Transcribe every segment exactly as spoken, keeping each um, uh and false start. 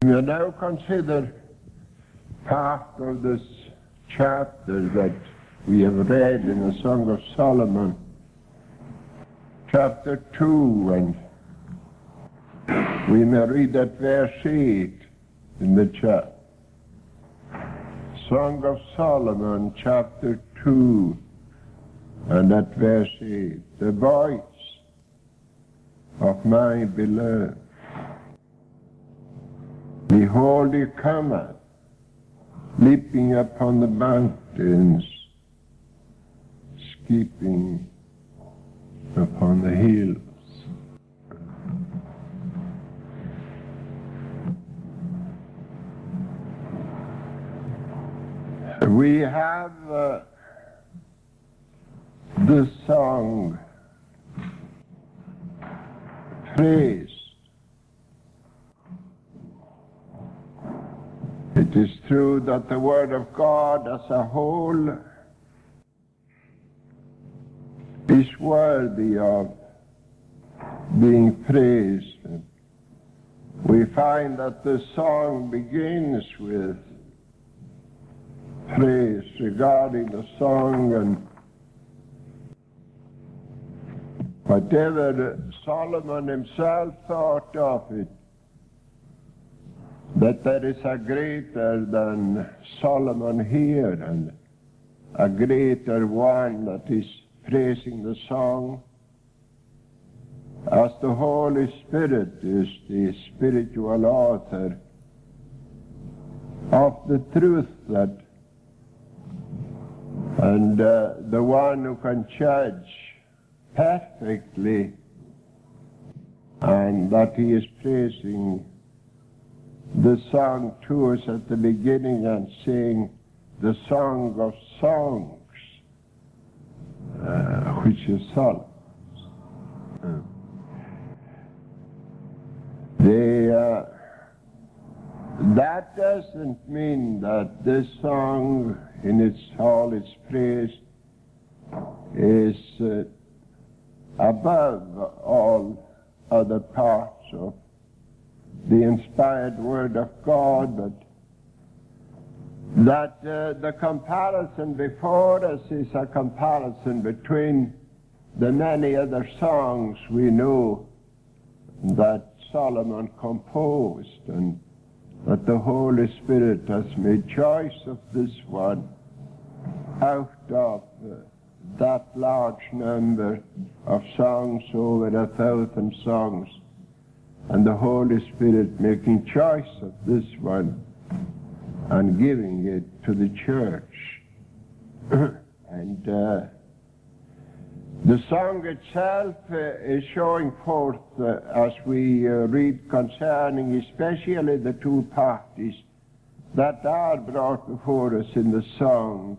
We now consider part of this chapter that we have read in the Song of Solomon, chapter two, and we may read at verse eight in the chapter. Song of Solomon, chapter two, and at verse eight. The voice of my beloved. Behold, he cometh, leaping upon the mountains, skipping upon the hills. We have uh, the song, praise. It is true that the Word of God as a whole is worthy of being praised. We find that the song begins with praise regarding the song, and whatever Solomon himself thought of it, that there is a greater than Solomon here, and a greater one that is praising the song, as the Holy Spirit is the spiritual author of the truth, that and uh, the one who can judge perfectly, and that he is praising the song to us at the beginning and saying the Song of Songs, uh, which is Solomon. Uh, they, uh, that doesn't mean that this song in its all its praise is uh, above all other parts of the inspired Word of God, but that uh, the comparison before us is a comparison between the many other songs we know that Solomon composed, and that the Holy Spirit has made choice of this one out of uh, that large number of songs, over a thousand songs, and the Holy Spirit making choice of this one and giving it to the church. and uh, the song itself uh, is showing forth, uh, as we uh, read concerning especially the two parties that are brought before us in the song,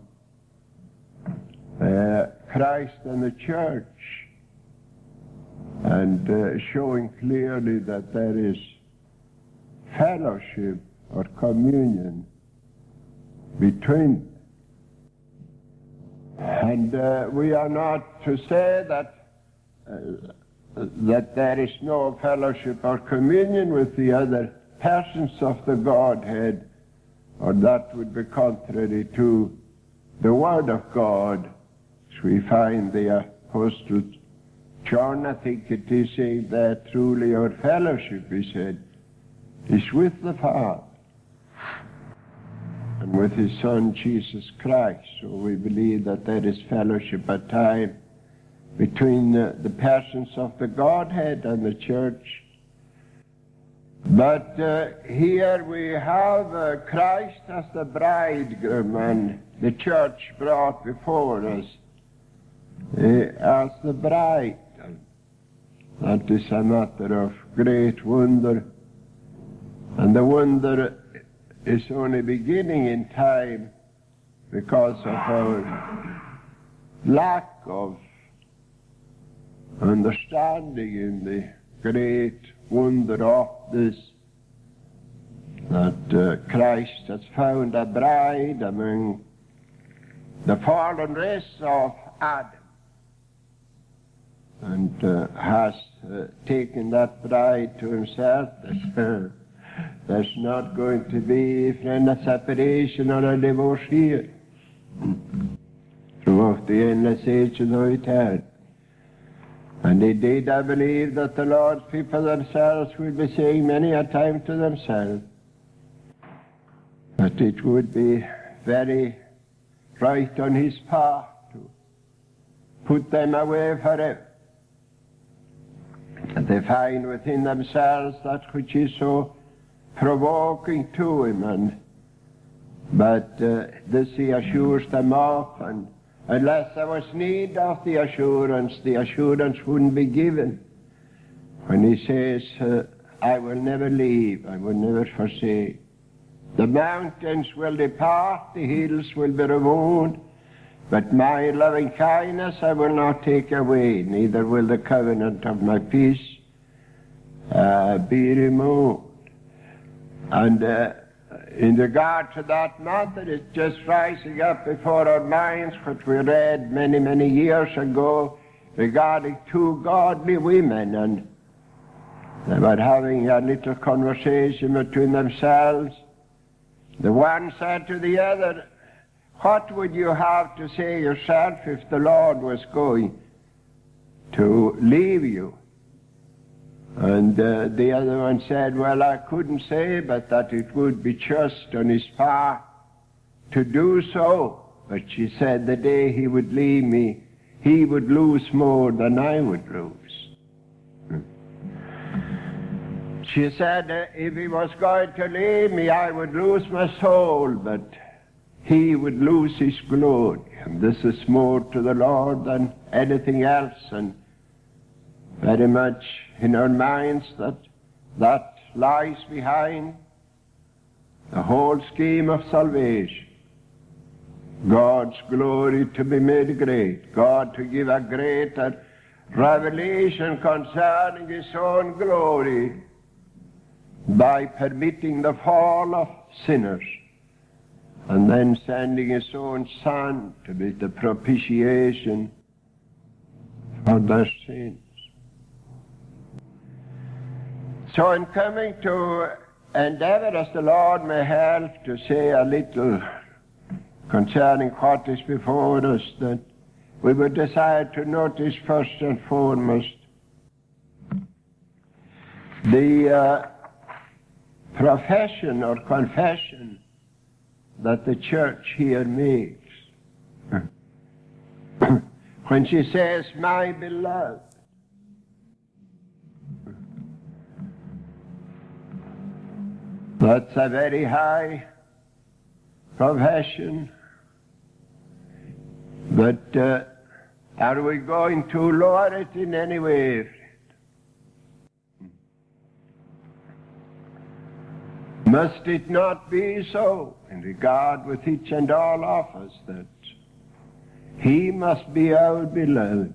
uh, Christ and the church, and uh, showing clearly that there is fellowship or communion between them. And uh, we are not to say that uh, that there is no fellowship or communion with the other persons of the Godhead, or that would be contrary to the Word of God, as we find the Apostle John, I think it is, saying that truly our fellowship, he said, is with the Father and with his Son Jesus Christ. So we believe that there is fellowship at time between uh, the persons of the Godhead and the church. But uh, here we have uh, Christ as the bridegroom, and the church brought before us uh, as the bride. That is a matter of great wonder, and the wonder is only beginning in time because of our lack of understanding in the great wonder of this, that uh, Christ has found a bride among the fallen race of Adam, and uh, has uh, taken that bride to himself. There's not going to be, friend, a separation or a divorce here throughout the endless ages of eternity. And indeed, I believe that the Lord's people themselves will be saying many a time to themselves that it would be very right on His part to put them away forever. And they find within themselves that which is so provoking to Him, and but uh, this He assures them of, and unless there was need of the assurance, the assurance wouldn't be given. When He says, uh, I will never leave, I will never forsake. The mountains will depart, the hills will be removed, but my loving kindness I will not take away, neither will the covenant of my peace uh, be removed. And uh, in regard to that matter, it's just rising up before our minds what we read many, many years ago regarding two godly women, and they were having a little conversation between themselves. The one said to the other, what would you have to say yourself if the Lord was going to leave you? And uh, the other one said, well, I couldn't say, but that it would be just on His part to do so. But she said, the day He would leave me, He would lose more than I would lose. She said, uh, if He was going to leave me, I would lose my soul, but He would lose His glory. And this is more to the Lord than anything else, and very much in our minds that that lies behind the whole scheme of salvation. God's glory to be made great, God to give a greater revelation concerning His own glory by permitting the fall of sinners, and then sending His own Son to be the propitiation for their sins. So in coming to endeavor, as the Lord may help, to say a little concerning what is before us, that we would desire to notice first and foremost the uh, profession or confession that the church here makes. When she says, my beloved, that's a very high profession. But uh, are we going to lower it in any way? Must it not be so in regard with each and all of us that He must be our beloved?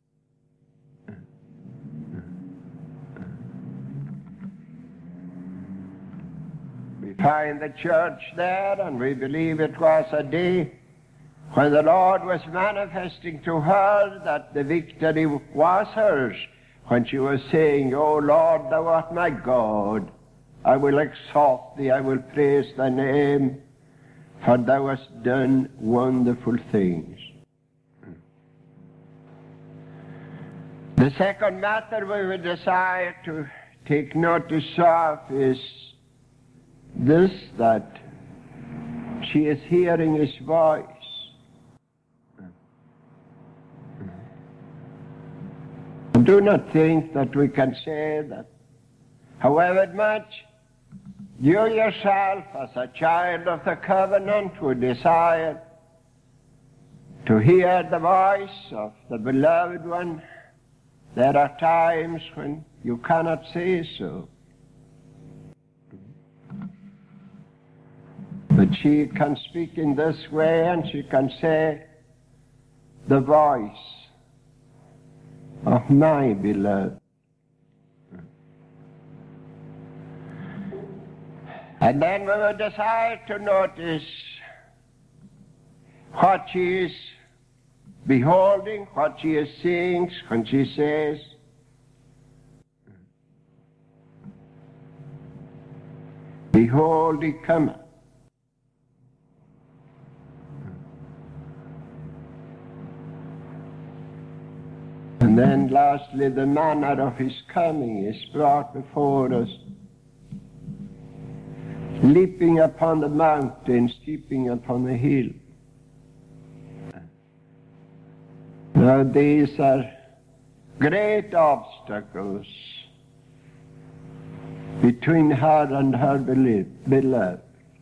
We find the church there, and we believe it was a day when the Lord was manifesting to her that the victory was hers, when she was saying, O Lord, Thou art my God. I will exalt Thee, I will praise Thy name, for Thou hast done wonderful things. The second matter we would desire to take notice of is this, that she is hearing His voice. Do not think that we can say that however much you yourself as a child of the covenant would desire to hear the voice of the beloved one, there are times when you cannot say so. But she can speak in this way, and she can say, the voice of my beloved. And then we will desire to notice what she is beholding, what she is seeing when she says, Behold, he cometh. And then lastly, the manner of his coming is brought before us. Leaping upon the mountains, leaping upon the hill. Now these are great obstacles between her and her beloved.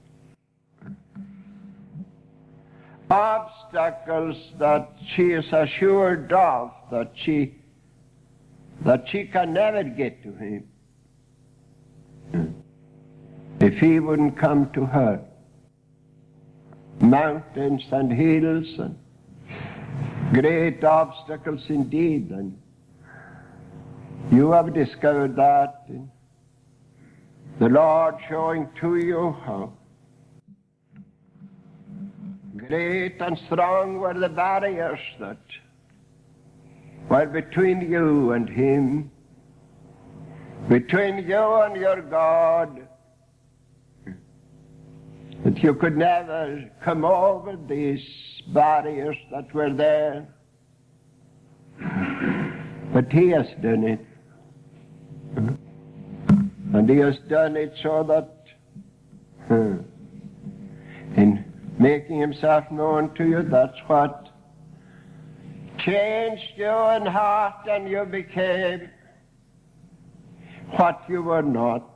Obstacles that she is assured of, that she that she can never get to him if he wouldn't come to her. Mountains and hills and great obstacles indeed, and you have discovered that in the Lord showing to you how great and strong were the barriers that were between you and him, between you and your God, that you could never come over these barriers that were there. But he has done it. And he has done it so that in making himself known to you, that's what changed you in heart, and you became what you were not.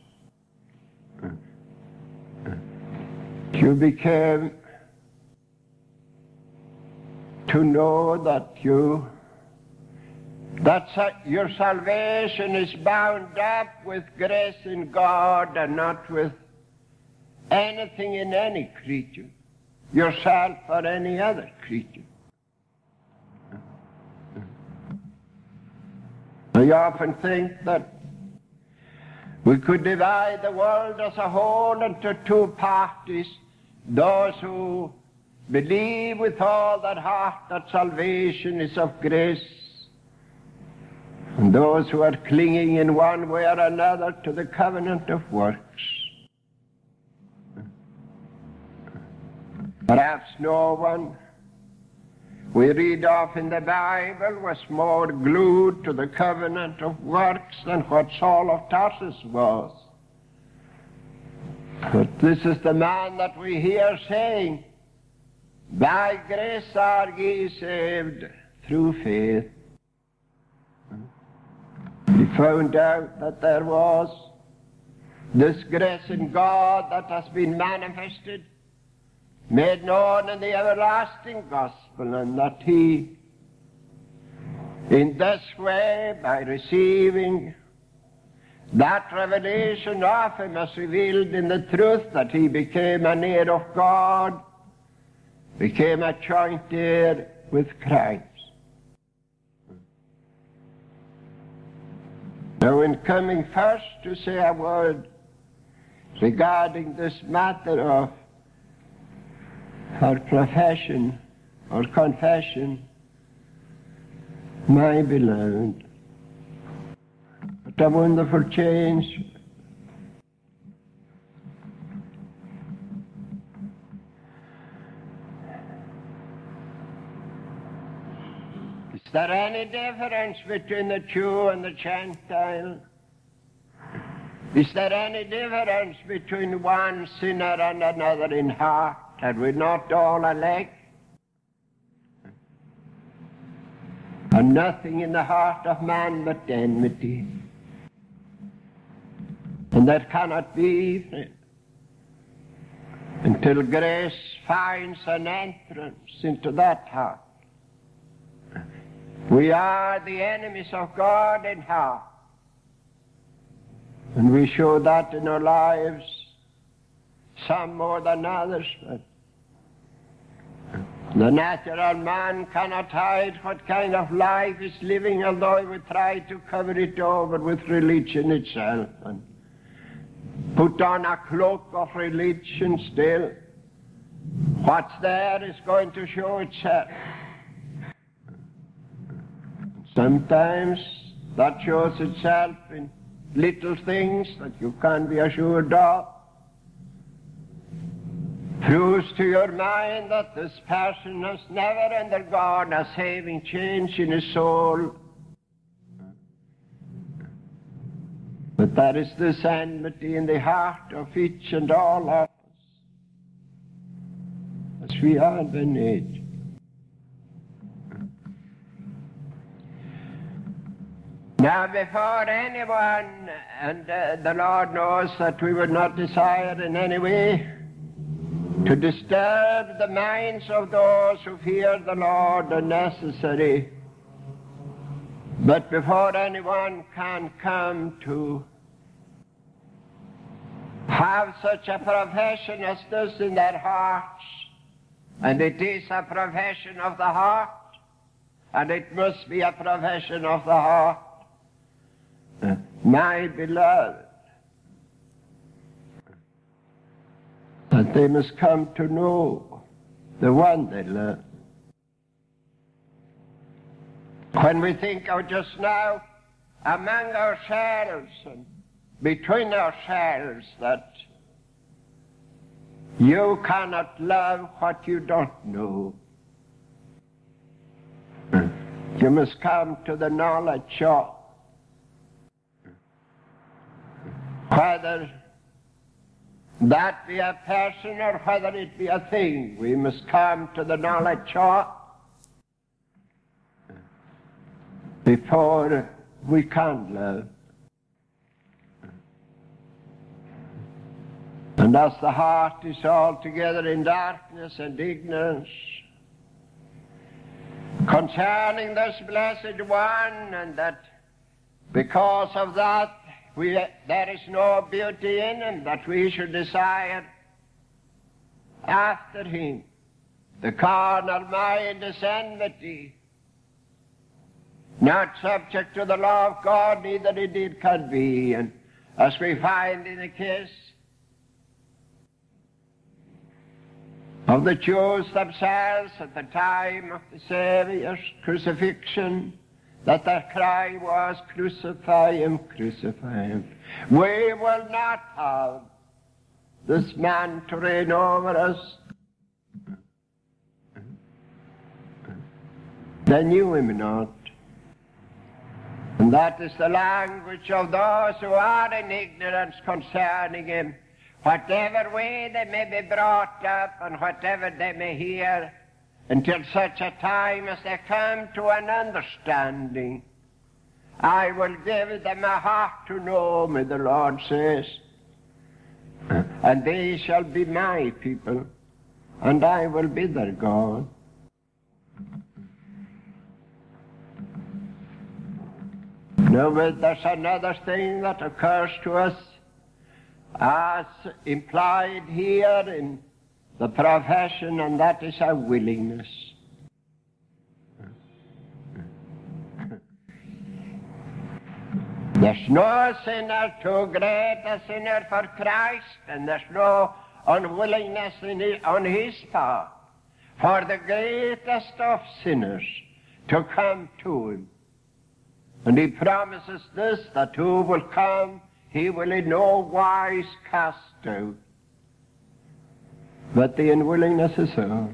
You became to know that you that your salvation is bound up with grace in God and not with anything in any creature, yourself or any other creature. I often think that we could divide the world as a whole into two parties: those who believe with all their heart that salvation is of grace, and those who are clinging in one way or another to the covenant of works. Perhaps no one we read of in the Bible was more glued to the covenant of works than what Saul of Tarsus was. But this is the man that we hear saying, "By grace are ye saved through faith." He found out that there was this grace in God that has been manifested, made known in the everlasting gospel, and that he, in this way, by receiving that revelation of him as revealed in the truth, that he became an heir of God, became a joint heir with Christ. Now, in coming first to say a word regarding this matter of our profession or confession, my beloved, what a wonderful change. Is there any difference between the Jew and the Gentile? Is there any difference between one sinner and another in heart? Are we not all alike? And nothing in the heart of man but enmity. And that cannot be until grace finds an entrance into that heart. We are the enemies of God in heart. And we show that in our lives, some more than others. But the natural man cannot hide what kind of life he's living, although he would try to cover it over with religion itself and put on a cloak of religion still. What's there is going to show itself. Sometimes that shows itself in little things that you can't be assured of. proves to your mind that this person has never undergone a saving change in his soul. But there is this enmity in the heart of each and all of us, as we are by nature. Now, before anyone, and uh, the Lord knows that we would not desire in any way to disturb the minds of those who fear the Lord unnecessary, but before anyone can come to have such a profession as this in their hearts, and it is a profession of the heart, and it must be a profession of the heart, my beloved, that they must come to know the one they love. When we think of just now among ourselves and between ourselves that you cannot love what you don't know, you must come to the knowledge of whether that be a person or whether it be a thing. We must come to the knowledge of before we can love. And as the heart is altogether in darkness and ignorance concerning this blessed one, and that because of that we, there is no beauty in him that we should desire after him. The carnal mind is enmity, not subject to the law of God, neither indeed can be. And as we find in the case of the Jews themselves at the time of the Saviour's crucifixion, that their cry was, "Crucify him, crucify him." We will not have this man to reign over us. They knew him not. And that is the language of those who are in ignorance concerning him. Whatever way they may be brought up and whatever they may hear, until such a time as they come to an understanding, I will give them a heart to know me, the Lord says, and they shall be my people, and I will be their God. Now, there's another thing that occurs to us as implied here in the profession, and that is a willingness. There's no sinner too great a sinner for Christ, and there's no unwillingness in his, on his part for the greatest of sinners to come to him. And he promises this, that who will come, he will in no wise cast out. But the unwillingness is ours.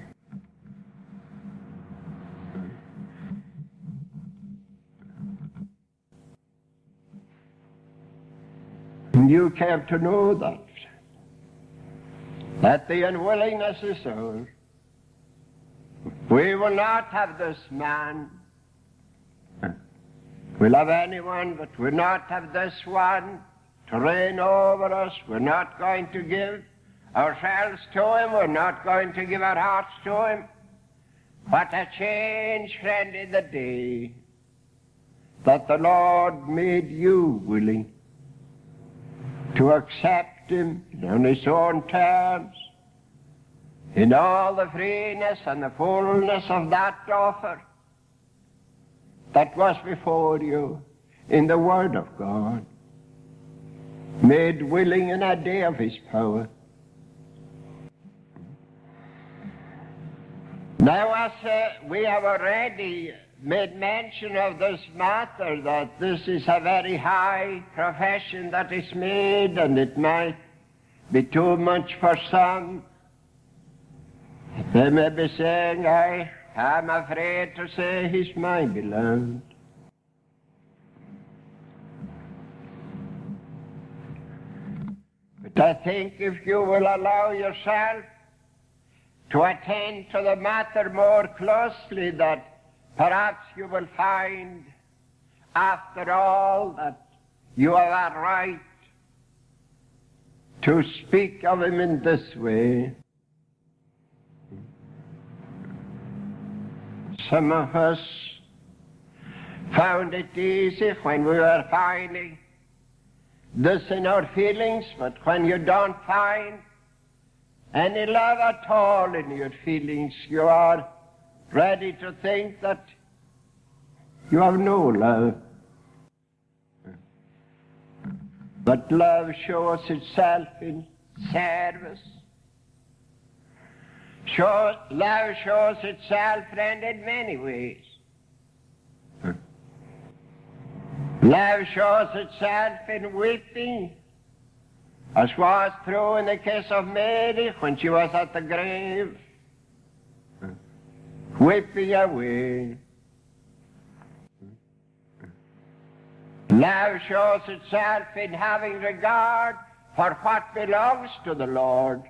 And you came to know that, that the unwillingness is ours. We will not have this man. We'll have anyone, but we'll not have this one to reign over us. We're not going to give ourselves to him. We're not going to give our hearts to him. What a change, friend, in the day that the Lord made you willing to accept him on his own terms, in all the freeness and the fullness of that offer that was before you in the Word of God, made willing in a day of his power. Now, as uh, we have already made mention of this matter, that this is a very high profession that is made, and it might be too much for some, They may be saying, I am afraid to say he's my beloved. But I think if you will allow yourself to attend to the matter more closely, that perhaps you will find, after all, that you have a right to speak of him in this way. Some of us found it easy when we were finding this in our feelings, but when you don't find any love at all in your feelings, you are ready to think that you have no love. But love shows itself in service. Shows, love shows itself, friend, in many ways. Love shows itself in weeping, as was true in the case of Mary when she was at the grave, weeping away. Love shows itself in having regard for what belongs to the Lord.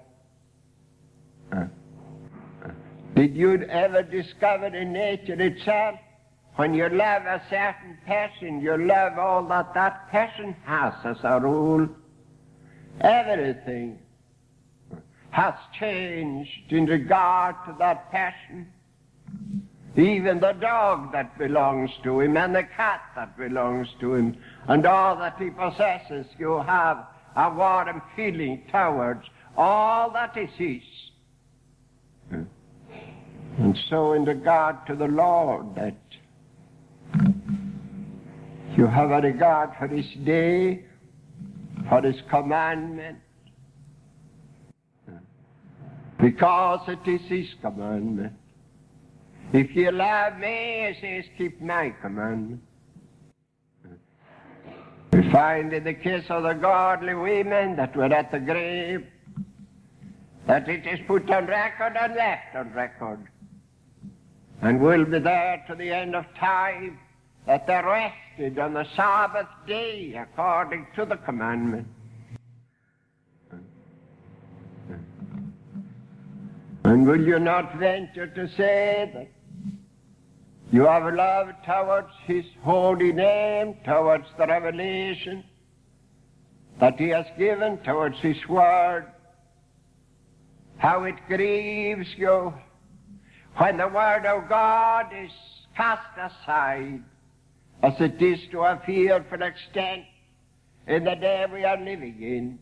Did you ever discover in nature itself, when you love a certain person, you love all that that person has as a rule? Everything has changed in regard to that person. Even the dog that belongs to him and the cat that belongs to him and all that he possesses, you have a warm feeling towards all that is his. And so in regard to the Lord, that you have a regard for his day, for his commandment, because it is his commandment. If you love me, he says, keep my commandment. We find in the case of the godly women that were at the grave, that it is put on record and left on record, and will be there to the end of time, that they rested on the Sabbath day according to the commandment. And will you not venture to say that you have love towards his holy name, towards the revelation that he has given, towards his word? How it grieves you when the word of God is cast aside, as it is to a fearful extent in the day we are living in.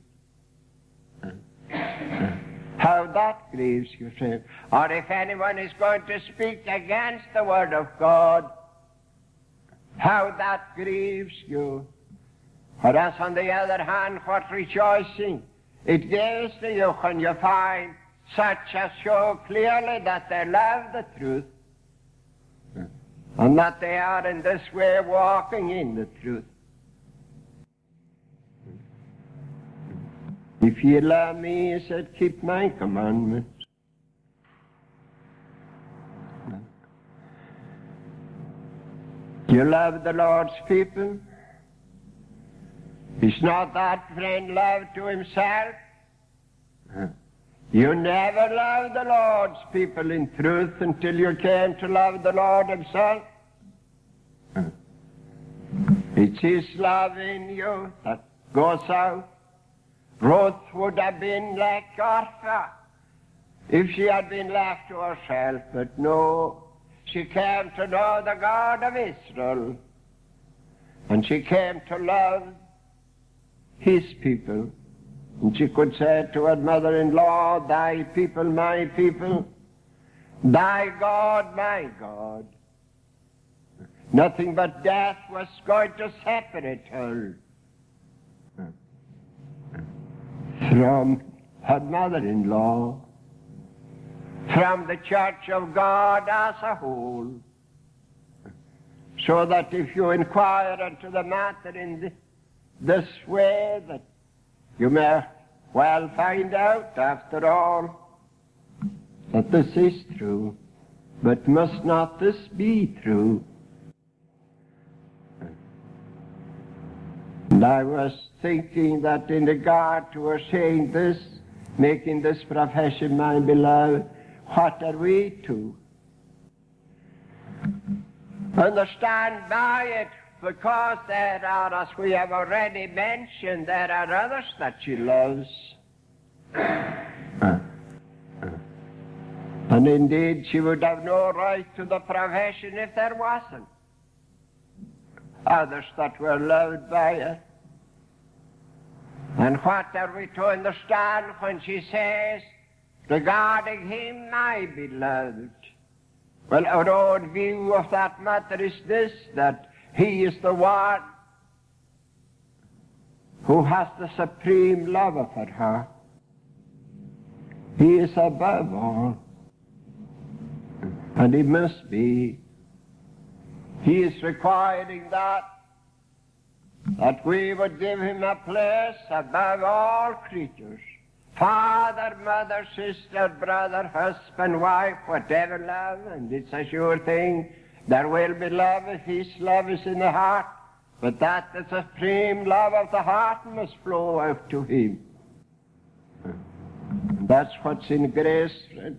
How that grieves you, friend. Or if anyone is going to speak against the word of God, how that grieves you. Whereas on the other hand, what rejoicing it gives to you when you find such as show clearly that they love the truth, and that they are in this way walking in the truth. If ye love me, he said, keep my commandments. You love the Lord's people. Is not that friend love to himself? You never loved the Lord's people in truth until you came to love the Lord himself. It's his love in you that goes out. Ruth would have been like Orpah if she had been left to herself, but no, she came to know the God of Israel, and she came to love his people. And she could say to her mother-in-law, thy people, my people, thy God, my God. Nothing but death was going to separate her from her mother-in-law, from the church of God as a whole. So that if you inquire into the matter in this, this way, that you may well find out, after all, that this is true, but must not this be true? And I was thinking that in regard to her saying this, making this profession, my beloved, what are we to understand by it? Because there are, as we have already mentioned, there are others that she loves. And indeed, she would have no right to the profession if there wasn't others that were loved by her. And what are we to understand when she says, regarding him, my beloved? Well, our own view of that matter is this, that he is the one who has the supreme love of her heart. He is above all, and he must be. He is requiring that, that we would give him a place above all creatures. Father, mother, sister, brother, husband, wife, whatever love, and it's a sure thing, there will be love if his love is in the heart, but that the supreme love of the heart must flow out to him. That's what's in grace, friend.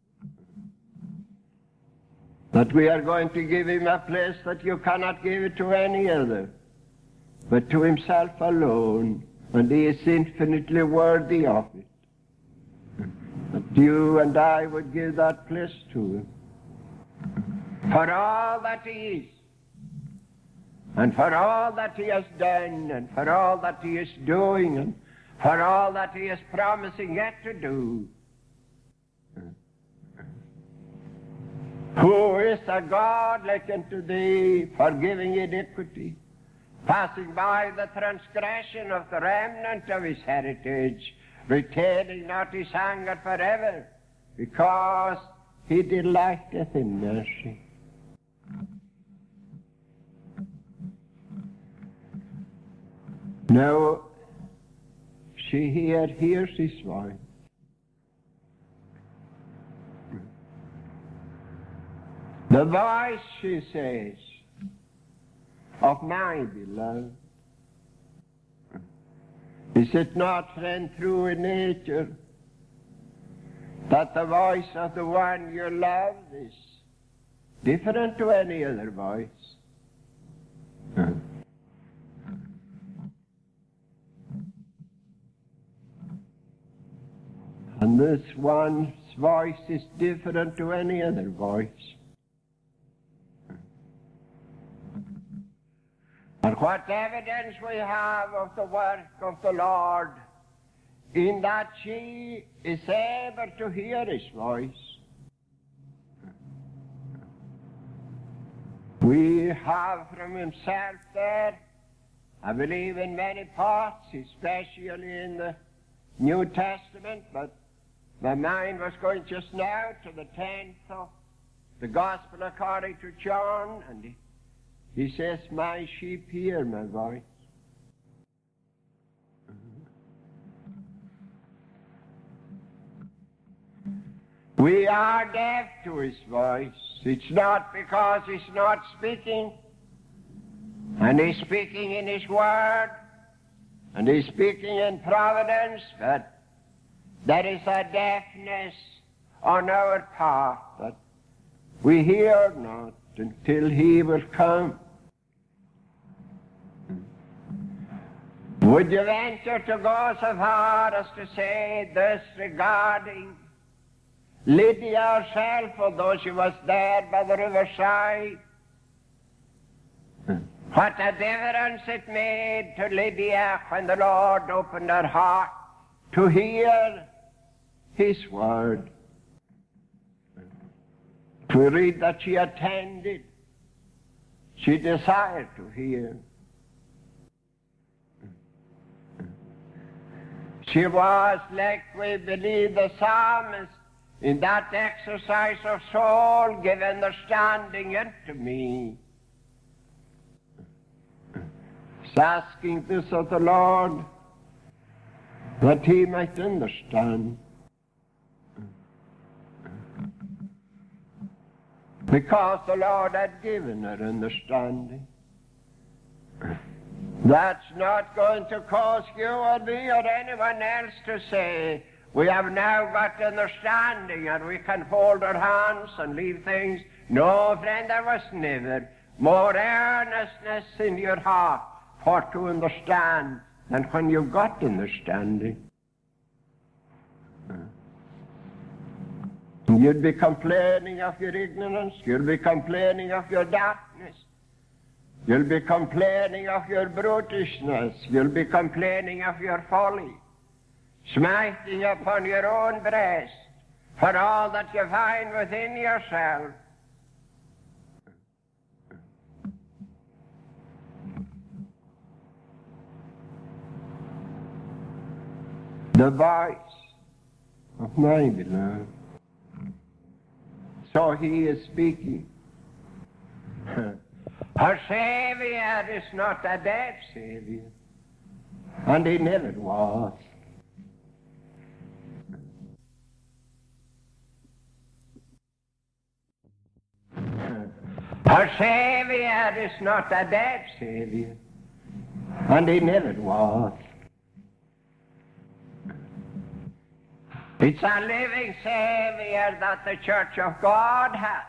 That we are going to give him a place that you cannot give it to any other, but to himself alone, and he is infinitely worthy of it. That you and I would give that place to him, for all that he is, and for all that he has done, and for all that he is doing, and for all that he is promising yet to do. Who is a God like unto thee, forgiving iniquity, passing by the transgression of the remnant of his heritage, retaining not his anger forever, because he delighteth in mercy. Now, she here hears his voice. The voice, she says, of my beloved. Is it not, friend, true in nature that the voice of the one you love is different to any other voice? And this one's voice is different to any other voice. And what evidence we have of the work of the Lord, in that she is able to hear his voice. We have from himself there, I believe in many parts, especially in the New Testament, but my mind was going just now to the tenth of the Gospel according to John, and he, he says, my sheep hear my voice. We are deaf to his voice. It's not because he's not speaking, and he's speaking in his word, and he's speaking in providence, but there is a deafness on our part that we hear not until he will come. Would you venture to go so far as to say this regarding Lydia herself, although she was there by the riverside? What a difference it made to Lydia when the Lord opened her heart to hear his word. We read that she attended, she desired to hear. She was, like we believe the psalmist, in that exercise of soul, give understanding unto me. He's asking this of the Lord, that he might understand. because the Lord had given her understanding. That's not going to cause you or me or anyone else to say, we have now got understanding and we can fold our hands and leave things. No, friend, there was never more earnestness in your heart for to understand than when you got understanding. You'd be complaining of your ignorance. You'll be complaining of your darkness. You'll be complaining of your brutishness. You'll be complaining of your folly, smiting upon your own breast for all that you find within yourself. The voice of my beloved. So he is speaking. Her Savior is not a dead Savior, and he never was. Her Savior is not a dead Savior, and he never was. It's a living Savior that the Church of God has.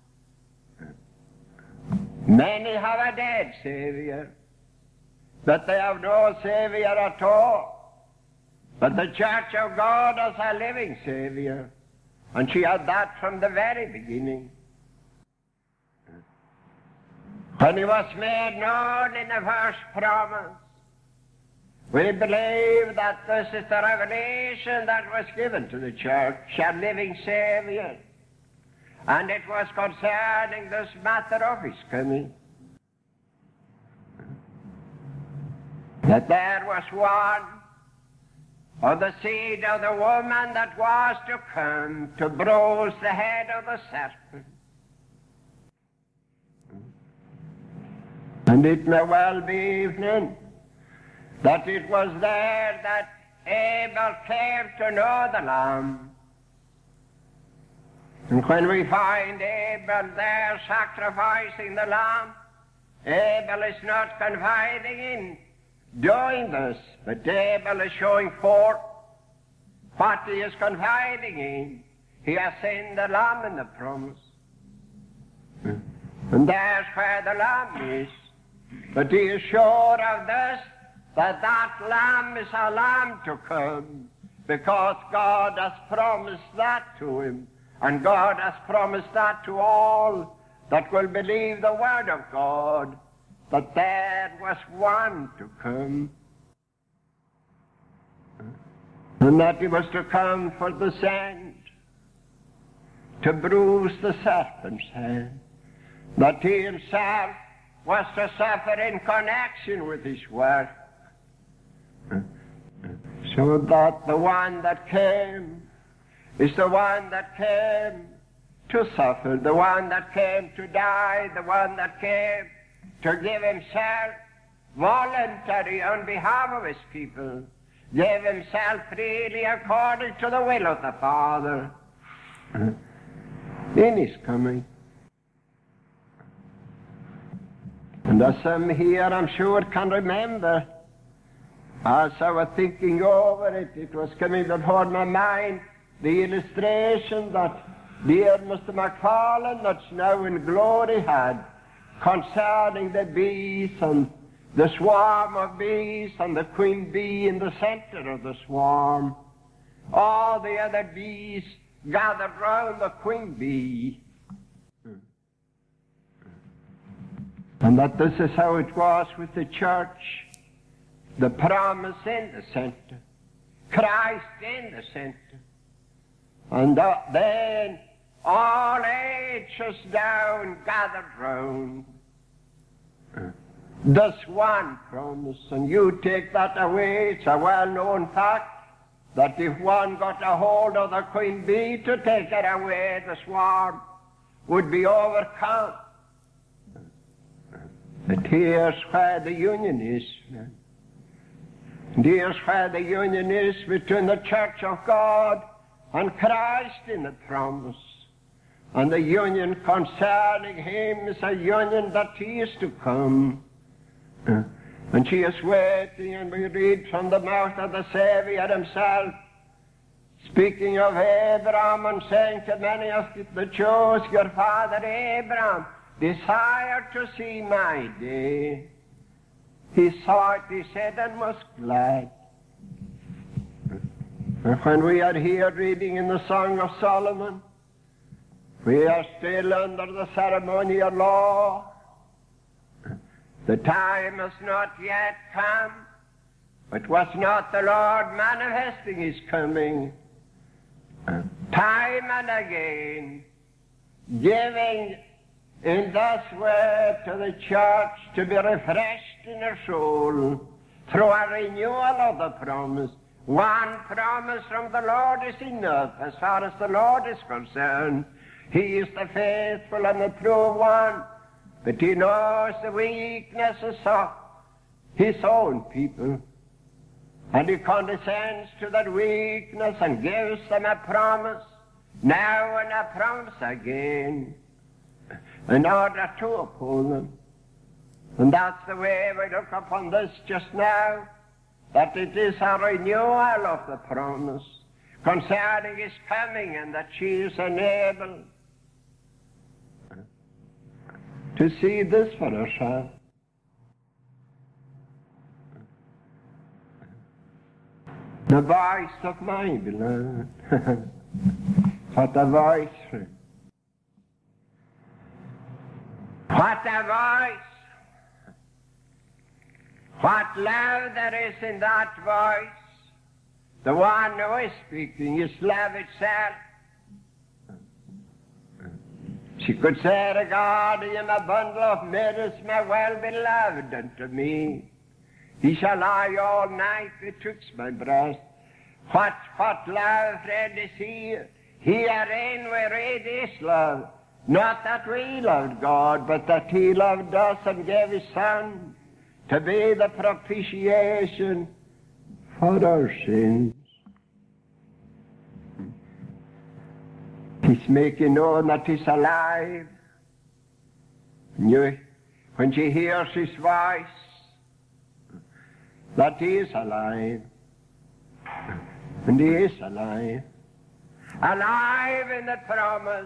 Many have a dead Savior, but they have no Savior at all. But the Church of God has a living Savior, and she had that from the very beginning. When he was made known in the first promise, we believe that this is the revelation that was given to the church, a living Savior. And it was concerning this matter of his coming. That there was one of the seed of the woman that was to come to bruise the head of the serpent. And it may well be, evening, that it was there that Abel came to know the Lamb. And when we find Abel there sacrificing the Lamb, Abel is not confiding in doing this, but Abel is showing forth what he is confiding in. He has seen the Lamb in the promise. And there's where the Lamb is. But he is sure of this, that that Lamb is a Lamb to come, because God has promised that to him, and God has promised that to all that will believe the Word of God, that there was one to come, and that he was to come for the sand, to bruise the serpent's head, that he himself was to suffer in connection with his work, so that the one that came is the one that came to suffer, the one that came to die, the one that came to give himself voluntary on behalf of his people, gave himself freely according to the will of the Father in his coming. And as some here, I'm sure, can remember, as I was thinking over it, it was coming before my mind the illustration that dear Mister McFarlane, that's now in glory, had concerning the bees and the swarm of bees and the queen bee in the center of the swarm. All the other bees gathered round the queen bee. And that this is how it was with the church. The promise in the center, Christ in the center, and uh, then all ages down gathered round. This one promise, and you take that away. It's a well-known fact that if one got a hold of the queen bee to take it away, the swarm would be overcome. But here's where the union is. And here's where the union is between the Church of God and Christ in the promise. And the union concerning him is a union that he is to come. Uh, and she is waiting, and we read from the mouth of the Savior himself, speaking of Abraham and saying to many of the Jews, your father Abraham desired to see my day. He saw it, he said, and was glad. And when we are here reading in the Song of Solomon, we are still under the ceremonial law. The time has not yet come, but was not the Lord manifesting his coming? Time and again, giving in this way to the church to be refreshed in her soul through a renewal of the promise. One promise from the Lord is enough as far as the Lord is concerned. He is the faithful and the true one, but he knows the weaknesses of his own people. And he condescends to that weakness and gives them a promise, now and a promise again, in order to uphold them. And that's the way we look upon this just now, that it is a renewal of the promise concerning his coming, and that she is enabled to see this for herself. The voice of my beloved. What a voice, friend. What a voice. What love there is in that voice. The one who is speaking is love itself. She could say regarding him, a bundle of mirrors, my well-beloved unto me. He shall lie all night betwixt my breast. What, what love, friend, is here? Herein we read his love. Not that we loved God, but that he loved us and gave his Son to be the propitiation for our sins. He's making known that he's alive. And you, when she hears his voice, that he is alive. And he is alive. Alive in the promise.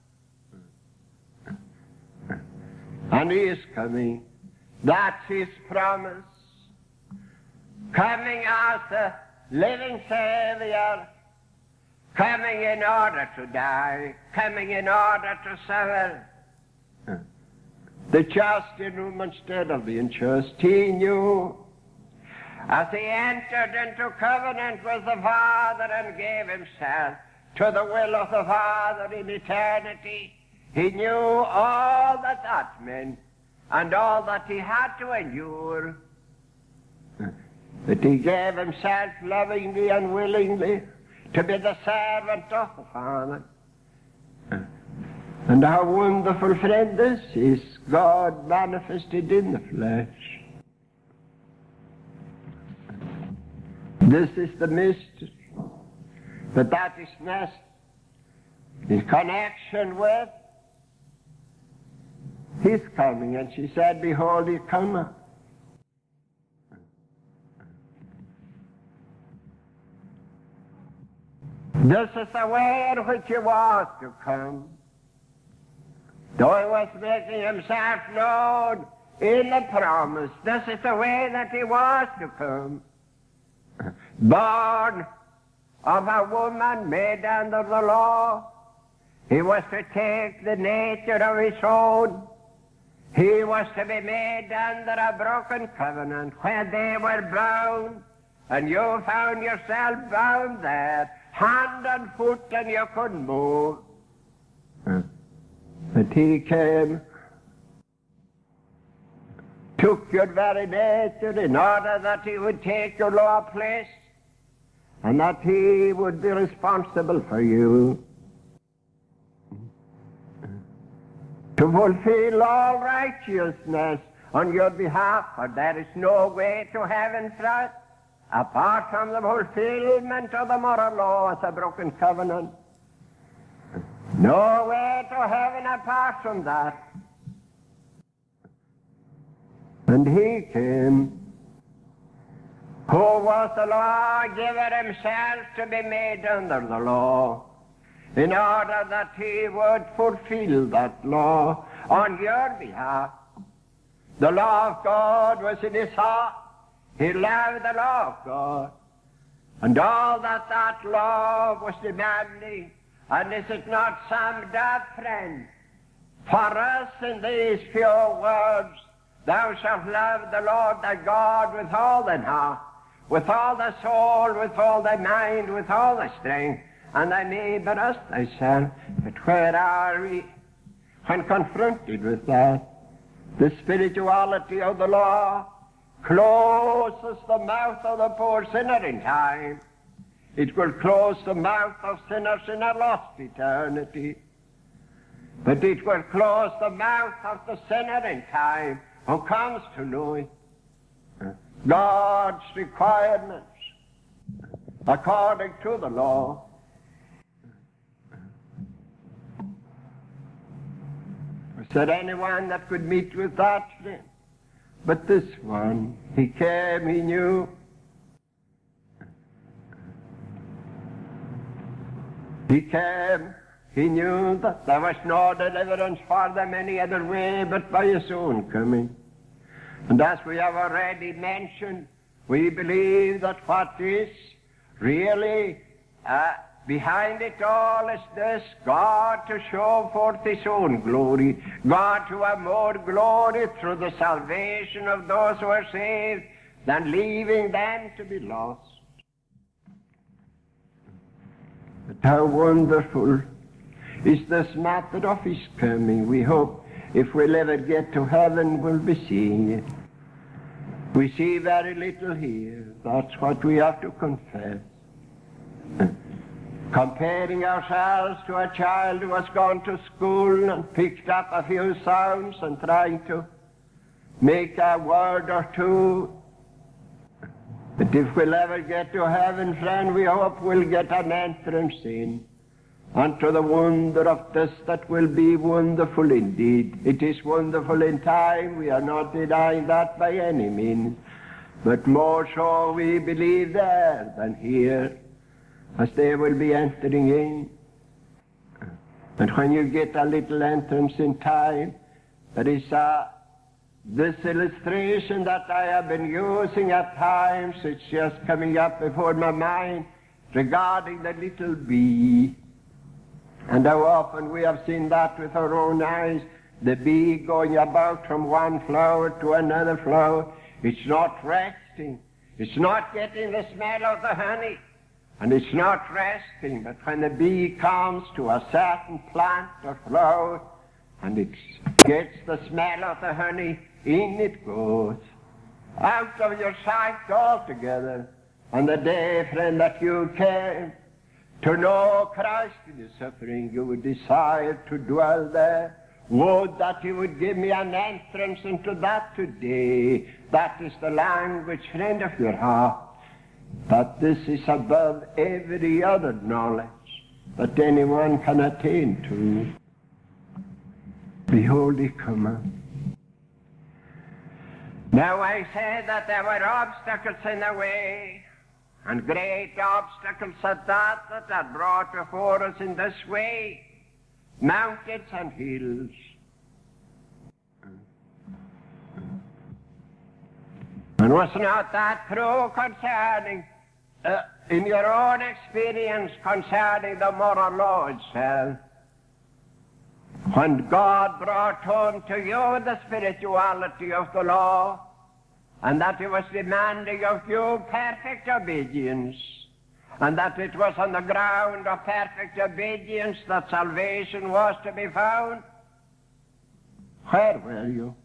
And he is coming. That's his promise. Coming as a living Savior. Coming in order to die. Coming in order to suffer. The just in whom instead of being just, he knew. As he entered into covenant with the Father and gave himself to the will of the Father in eternity, he knew all that that meant and all that he had to endure. That he gave himself lovingly and willingly to be the servant of the Father. And how wonderful, friend, this is, God manifested in the flesh. This is the mystery. But that is not in connection with his coming. And she said, behold, he cometh. This is the way in which he was to come. Though he was making himself known in the promise, this is the way that he was to come. Born of a woman made under the law, he was to take the nature of his own. He was to be made under a broken covenant where they were bound, and you found yourself bound there, hand and foot, and you couldn't move. But he came, took your very nature in order that he would take your lower place and that he would be responsible for you, to fulfill all righteousness on your behalf, for there is no way to heaven for apart from the fulfillment of the moral law as a broken covenant. No way to heaven apart from that. And he came, who was the lawgiver himself, to be made under the law, in order that he would fulfill that law on your behalf. The law of God was in his heart. He loved the law of God, and all that that law was demanding. And is it not summed up, friend, for us in these few words? Thou shalt love the Lord thy God with all thine heart, with all thy soul, with all thy mind, with all thy strength, and thy neighbor as thyself. But where are we when confronted with that? The spirituality of the law closes the mouth of the poor sinner in time. It will close the mouth of sinners in a lost eternity. But it will close the mouth of the sinner in time who comes to know it. God's requirements according to the law. Was there anyone that could meet with that? But this one, he came, he knew. He came, he knew that there was no deliverance for them any other way but by his own coming. And as we have already mentioned, we believe that what is really uh, behind it all is this: God to show forth his own glory, God to have more glory through the salvation of those who are saved than leaving them to be lost. But how wonderful is this method of his coming. We hope if we'll ever get to heaven, we'll be seeing it. We see very little here. That's what we have to confess. Comparing ourselves to a child who has gone to school and picked up a few sounds and trying to make a word or two. But if we'll ever get to heaven, friend, we hope we'll get an entrance in unto the wonder of this that will be wonderful indeed. It is wonderful in time. We are not denying that by any means. But more so we believe there than here, as they will be entering in. And when you get a little entrance in time, there is a, this illustration that I have been using at times. It's just coming up before my mind regarding the little bee. And how often we have seen that with our own eyes, the bee going about from one flower to another flower. It's not resting. It's not getting the smell of the honey. And it's not resting. But when the bee comes to a certain plant or flower, and it gets the smell of the honey, in it goes, out of your sight altogether. And the day, friend, that you came to know Christ in his suffering, you would desire to dwell there. Would that you would give me an entrance into that today. That is the language, friend, of your heart. That this is above every other knowledge that anyone can attain to. Behold, he cometh. Now I said that there were obstacles in the way, and great obstacles at that that are brought before us in this way, mountains and hills. And was not that true concerning, uh, in your own experience concerning the moral law itself? When God brought home to you the spirituality of the law, and that he was demanding of you perfect obedience, and that it was on the ground of perfect obedience that salvation was to be found, where were you?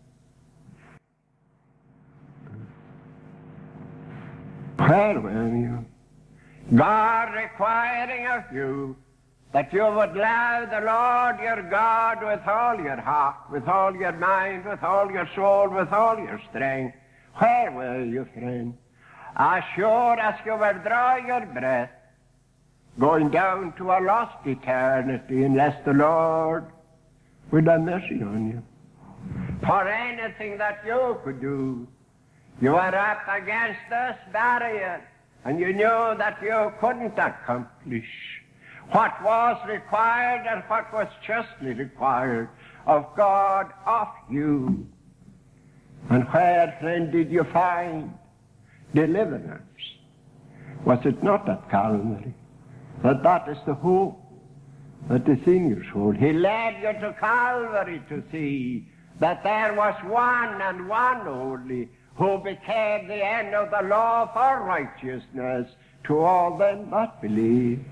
Where were you? God requiring of you that you would love the Lord your God with all your heart, with all your mind, with all your soul, with all your strength. Where were you, friend? As sure as you will draw your breath, going down to a lost eternity unless the Lord would have mercy on you. For anything that you could do, you were up against this barrier, and you knew that you couldn't accomplish what was required and what was justly required of God of you. And where, friend, did you find deliverance? Was it not at Calvary? But that is the hope that is in your soul. He led you to Calvary to see that there was one and one only who became the end of the law for righteousness to all them that believe.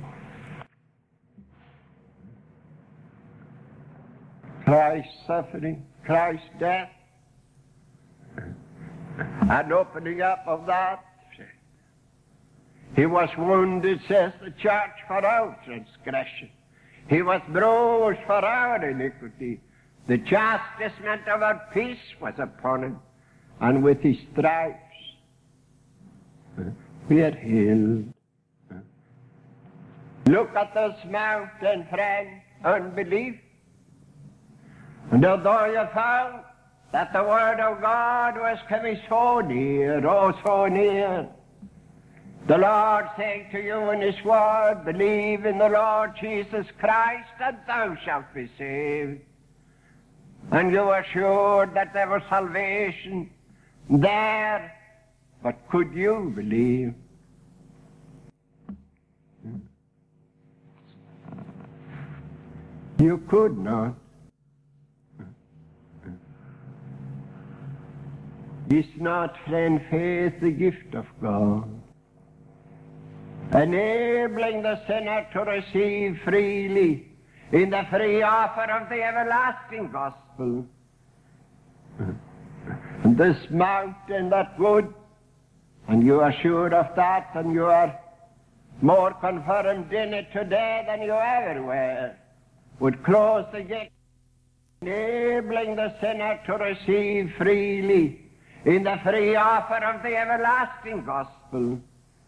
Christ's suffering, Christ's death, and opening up of that. He was wounded, says the church, for our transgression. He was bruised for our iniquity. The chastisement of our peace was upon him, and with his stripes we are healed. Look at this mountain, friend, unbelief. And although you found that the Word of God was coming so near, oh, so near, the Lord saying to you in His Word, believe in the Lord Jesus Christ, and thou shalt be saved. And you were sure that there was salvation there, but could you believe? You could not. Is not, friend, faith the gift of God, enabling the sinner to receive freely in the free offer of the everlasting gospel? And this mountain that would, and you are sure of that, and you are more confirmed in it today than you ever were, would close the gate, enabling the sinner to receive freely in the free offer of the everlasting gospel.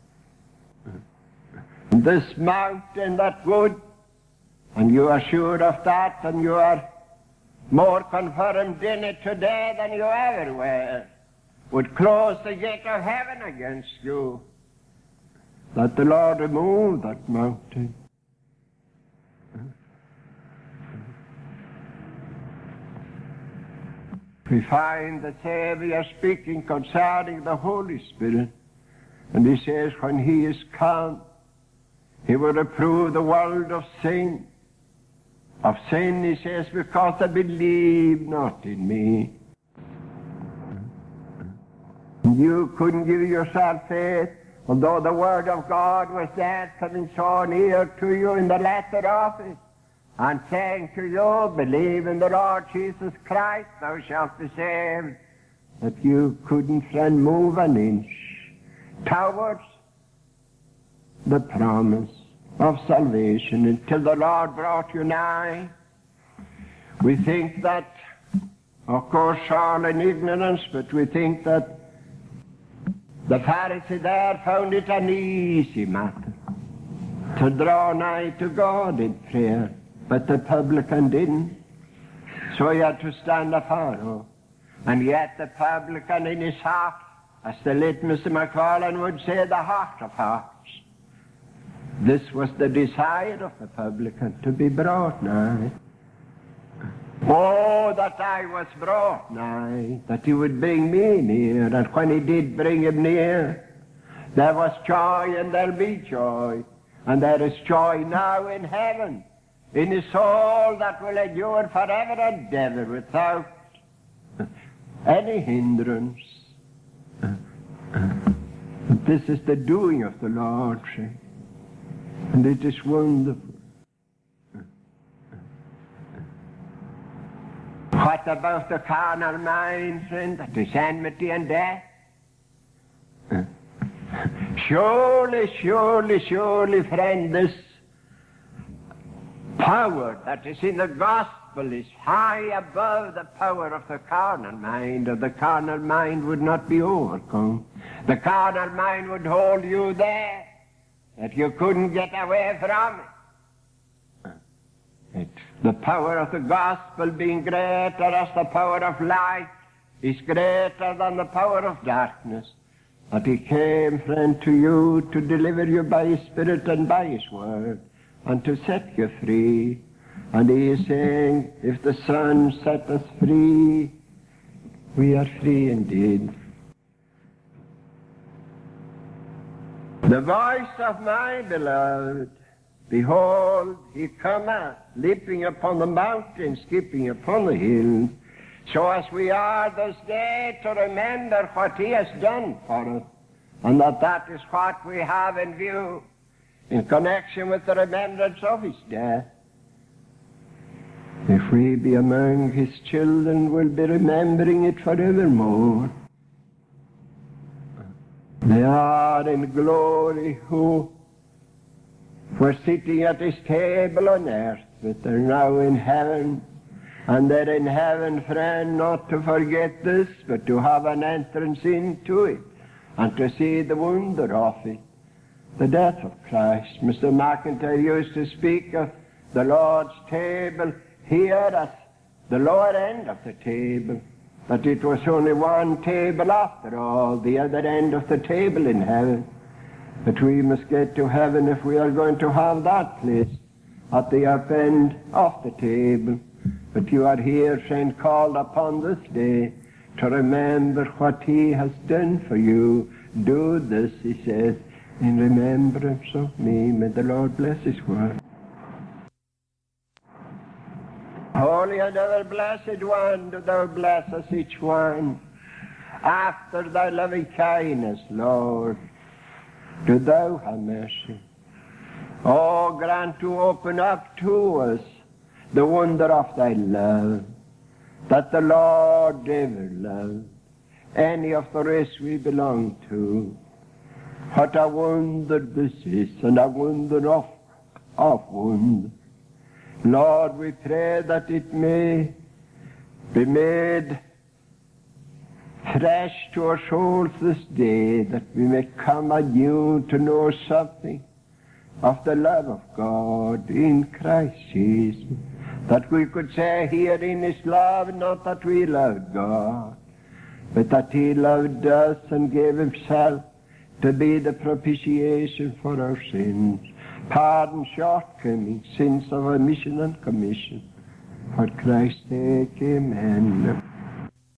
This mountain that would, and you are sure of that, and you are more confirmed in it today than you ever were, would close the gate of heaven against you, that the Lord remove that mountain. We find the Savior speaking concerning the Holy Spirit, and he says, when he is come, he will reprove the world of sin. Of sin, he says, because they believe not in me. You couldn't give yourself faith, although the Word of God was there coming so near to you in the letter of it, and saying to you, believe in the Lord Jesus Christ, thou shalt be saved, that you couldn't, friend, move an inch towards the promise of salvation until the Lord brought you nigh. We think that, of course, all in ignorance, but we think that the Pharisee there found it an easy matter to draw nigh to God in prayer, but the publican didn't. So he had to stand afar off. And yet the publican in his heart, as the late Mister McFarlane would say, the heart of hearts, this was the desire of the publican, to be brought nigh. Oh, that I was brought nigh, that he would bring me near. And when he did bring him near, there was joy, and there'll be joy. And there is joy now in heaven, in his soul that will endure forever and ever without any hindrance. This is the doing of the Lord, see? And it is wonderful. What about the carnal mind, friend, that is enmity and death? Surely, surely, surely, friend, this power that is in the gospel is high above the power of the carnal mind, or the carnal mind would not be overcome. The carnal mind would hold you there that you couldn't get away from it. It's the power of the gospel being greater as the power of light is greater than the power of darkness. That he came, friend, to you to deliver you by his Spirit and by his word, and to set you free. And he is saying, if the Son set us free, we are free indeed. The voice of my beloved, behold, he cometh, leaping upon the mountain, skipping upon the hills. So as we are this day to remember what he has done for us, and that that is what we have in view in connection with the remembrance of his death. If we be among his children, we'll be remembering it forevermore. They are in glory who were sitting at his table on earth, but they're now in heaven. And they're in heaven, friend, not to forget this, but to have an entrance into it, and to see the wonder of it, the death of Christ. Mister McIntyre used to speak of the Lord's table here at the lower end of the table, that it was only one table after all, the other end of the table in heaven. But we must get to heaven if we are going to have that place at the up end of the table. But you are here, friend, called upon this day to remember what he has done for you. Do this, he says, in remembrance of me. May the Lord bless his word. Holy and ever blessed one, do thou bless us each one. After thy loving kindness, Lord, do thou have mercy. Oh, grant to open up to us the wonder of thy love, that the Lord ever loved any of the race we belong to. What a wonder this is, and a wonder of, of wonder. Lord, we pray that it may be made fresh to our souls this day, that we may come anew to know something of the love of God in Christ Jesus. That we could say here in his love, not that we loved God, but that he loved us and gave himself to be the propitiation for our sins, pardon shortcomings, sins of omission and commission. For Christ's sake, amen.